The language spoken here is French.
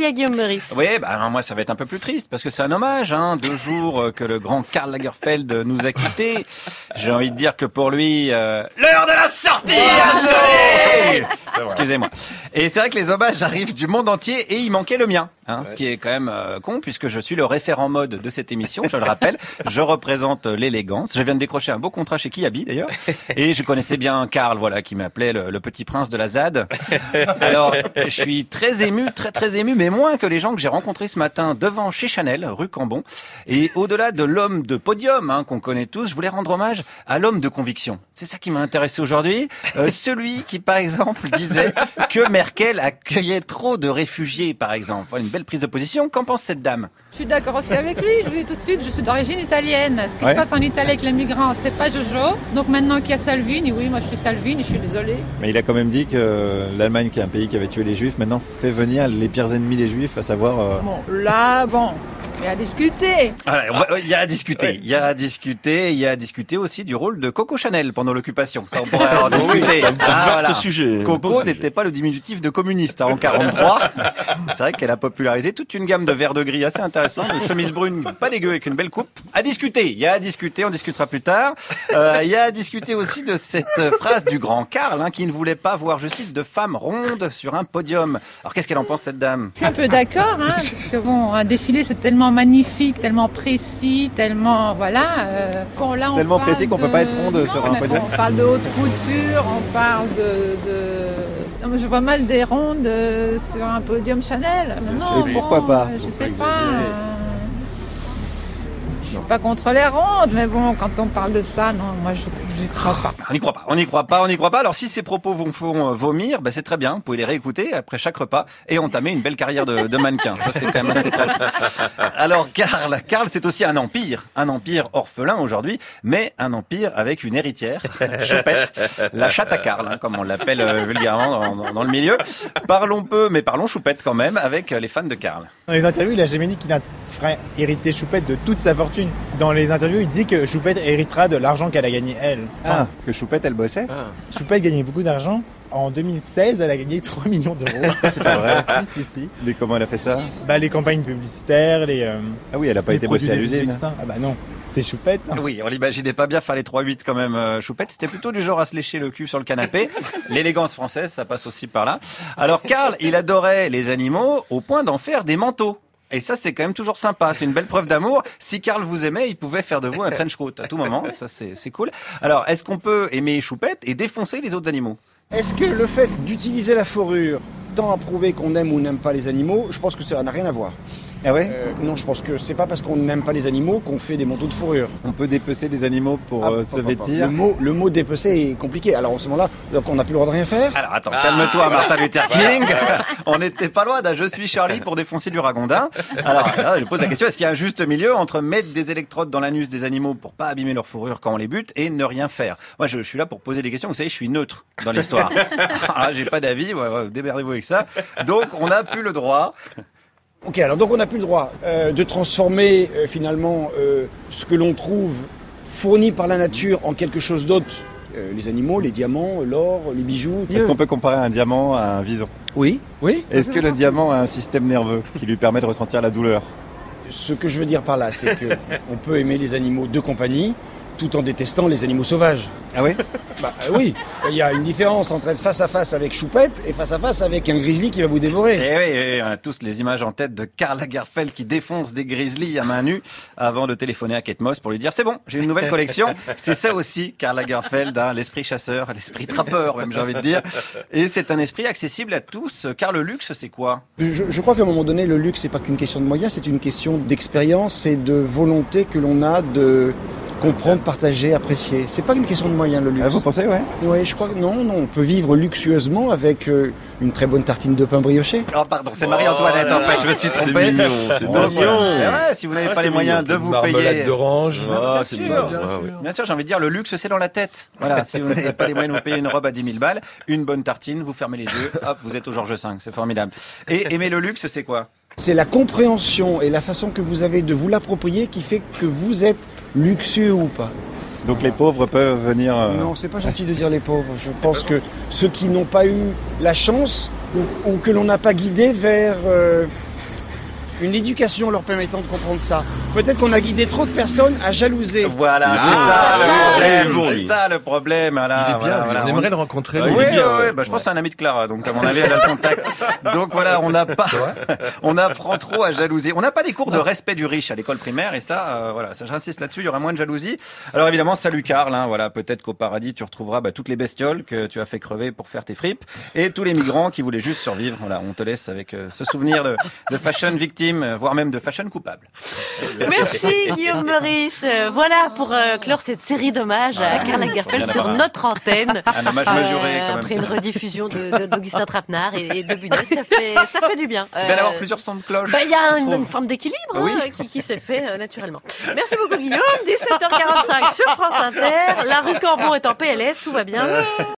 à Guillaume Meurice. Oui, moi ça va être un peu plus triste parce que c'est un hommage, 2 jours que le grand Karl Lagerfeld nous a quittés. J'ai envie de dire que pour lui, l'heure de la sortie a sonné. Excusez-moi. Et c'est vrai que les hommages arrivent du monde entier et il manquait le mien. Ce qui est quand même con puisque je suis le référent mode de cette émission, je le rappelle. Je représente l'élégance. Je viens de décrocher un beau contrat chez Kiabi d'ailleurs. Et je connaissais bien Karl, qui m'appelait le petit prince de la ZAD. Alors, je suis très ému, très ému, mais moins que les gens que j'ai rencontrés ce matin devant chez Chanel, rue Cambon. Et au-delà de l'homme de podium qu'on connaît tous, je voulais rendre hommage à l'homme de conviction. C'est ça qui m'a intéressé aujourd'hui. Celui qui, par exemple, disait que Merkel accueillait trop de réfugiés, par exemple. Voilà une belle prise de position. Qu'en pense cette dame ? Je suis d'accord aussi avec lui, je vous dis tout de suite, je suis d'origine italienne. Ce qui se passe en Italie avec les migrants, c'est pas Jojo. Donc maintenant qu'il y a Salvini, oui, moi je suis Salvini, je suis désolée. Mais il a quand même dit que l'Allemagne, qui est un pays qui avait tué les Juifs, maintenant fait venir les pires ennemis des Juifs, à savoir... il y a à discuter. Il y a à discuter aussi du rôle de Coco Chanel pendant l'occupation. Ça, on pourrait en discuter. Vaste sujet. Coco n'était pas le diminutif de communiste en 43. C'est vrai qu'elle a popularisé toute une gamme de verres de gris assez intéressants, de chemise brune pas dégueu avec une belle coupe. Il y a à discuter, on discutera plus tard. Il y a à discuter aussi de cette phrase du grand Karl, qui ne voulait pas voir, je cite, de femmes rondes sur un podium. Alors qu'est-ce qu'elle en pense, cette dame ? Je suis un peu d'accord, parce que un défilé c'est tellement magnifique, tellement précis, tellement tellement précis qu'on peut pas être ronde sur un podium. On parle de haute couture, on parle Non, mais je vois mal des rondes sur un podium Chanel. Pourquoi pas ? Je sais pas. Je suis pas contre les rondes, mais quand on parle de ça, non, moi je crois pas. On n'y croit pas. Alors si ces propos vous font vomir, c'est très bien. Vous pouvez les réécouter après chaque repas et entamer une belle carrière de mannequin. Ça c'est quand même assez pratique. Alors Karl, c'est aussi un empire orphelin aujourd'hui, mais un empire avec une héritière, Choupette, la chatte à Karl, comme on l'appelle vulgairement dans le milieu. Parlons peu, mais parlons Choupette quand même avec les fans de Karl. Dans les interviews, il a jamais dit qu'il ferait hériter Choupette de toute sa fortune. Dans les interviews, il dit que Choupette héritera de l'argent qu'elle a gagné elle. Parce que Choupette, elle bossait. Choupette gagnait beaucoup d'argent. En 2016, elle a gagné 3 millions d'euros. C'est pas vrai. Si. Mais comment elle a fait ça ? Les campagnes publicitaires, Ah oui, elle a pas été bossée à l'usine. Non, c'est Choupette. Oui, on l'imaginait pas bien faire les 3-8 quand même. Choupette, c'était plutôt du genre à se lécher le cul sur le canapé. L'élégance française, ça passe aussi par là. Alors Karl, il adorait les animaux au point d'en faire des manteaux. Et ça, c'est quand même toujours sympa. C'est une belle preuve d'amour. Si Karl vous aimait, il pouvait faire de vous un trench coat à tout moment. Ça, c'est cool. Alors, est-ce qu'on peut aimer Choupette et défoncer les autres animaux ? Est-ce que le fait d'utiliser la fourrure tend à prouver qu'on aime ou n'aime pas les animaux ? Je pense que ça n'a rien à voir. Ah ouais ? Non, je pense que c'est pas parce qu'on n'aime pas les animaux qu'on fait des manteaux de fourrure. On peut dépecer des animaux pour se vêtir. Le mot dépecer est compliqué. Alors, en ce moment-là, on n'a plus le droit de rien faire. Alors, attends, calme-toi, Martin Luther King. On n'était pas loin d'un Je suis Charlie pour défoncer du ragondin. Alors, là, je pose la question, est-ce qu'il y a un juste milieu entre mettre des électrodes dans l'anus des animaux pour pas abîmer leur fourrure quand on les bute et ne rien faire ? Moi, je suis là pour poser des questions. Vous savez, je suis neutre dans l'histoire. Alors, j'ai pas d'avis. Démerdez-vous avec ça. Donc, on n'a plus le droit. Ok, alors donc on n'a plus le droit de transformer finalement ce que l'on trouve fourni par la nature en quelque chose d'autre. Les animaux, les diamants, l'or, les bijoux. Est-ce qu'on peut comparer un diamant à un vison ? Oui. Est-ce que le diamant a un système nerveux qui lui permet de ressentir la douleur ? Ce que je veux dire par là, c'est que on peut aimer les animaux de compagnie tout en détestant les animaux sauvages. Ah oui ? Oui, il y a une différence entre être face à face avec Choupette et face à face avec un grizzly qui va vous dévorer. Et oui, on a tous les images en tête de Karl Lagerfeld qui défonce des grizzlies à main nue avant de téléphoner à Kate Moss pour lui dire « C'est bon, j'ai une nouvelle collection ». C'est ça aussi, Karl Lagerfeld, l'esprit chasseur, l'esprit trappeur même, j'ai envie de dire. Et c'est un esprit accessible à tous. Car le luxe, c'est quoi ? Je crois qu'à un moment donné, le luxe, c'est pas qu'une question de moyens, c'est une question d'expérience et de volonté que l'on a de comprendre, partager, apprécier. C'est pas une question de moyens, le luxe. Ah, vous pensez, ouais ? Oui, je crois que non, on peut vivre luxueusement avec une très bonne tartine de pain brioché. Oh, pardon, c'est Marie-Antoinette, en fait, je me suis trompé. C'est mignon, c'est mignon. Ouais, si vous n'avez pas les moyens de vous payer... Marmelade d'orange. Bien sûr, bien sûr, j'ai envie de dire, le luxe, c'est dans la tête. Voilà, si vous n'avez pas les moyens de vous payer une robe à 10 000 balles, une bonne tartine, vous fermez les yeux, hop, vous êtes au Georges V, c'est formidable. Et aimer le luxe, c'est quoi ? C'est la compréhension et la façon que vous avez de vous l'approprier qui fait que vous êtes luxueux ou pas. Donc les pauvres peuvent venir... Non, c'est pas gentil de dire les pauvres. Je pense que ceux qui n'ont pas eu la chance ou que l'on n'a pas guidé vers une éducation leur permettant de comprendre ça. Peut-être qu'on a guidé trop de personnes à jalouser. Voilà, c'est ça le problème. Voilà, Il est bien, voilà. on aimerait le rencontrer. Oui, je pense que c'est un ami de Clara, donc à mon avis, elle a le contact. Donc voilà, on apprend trop à jalouser. On n'a pas les cours de respect du riche à l'école primaire, et ça, ça j'insiste là-dessus, il y aura moins de jalousie. Alors évidemment, salut Karl, voilà, peut-être qu'au paradis, tu retrouveras toutes les bestioles que tu as fait crever pour faire tes fripes, et tous les migrants qui voulaient juste survivre. Voilà, on te laisse avec ce souvenir de fashion victime, voire même de fashion coupable. Merci Guillaume Meurice. Voilà pour clore cette série d'hommages à Karl Lagerfeld sur notre antenne. Un hommage mesuré quand même. Après une rediffusion d'Augustin Trapenard et de Bunès, ça fait du bien. C'est bien d'avoir plusieurs sons de cloche. Il y a une forme d'équilibre qui s'est fait naturellement. Merci beaucoup Guillaume. 17h45 sur France Inter. La rue Cambon est en PLS, tout va bien.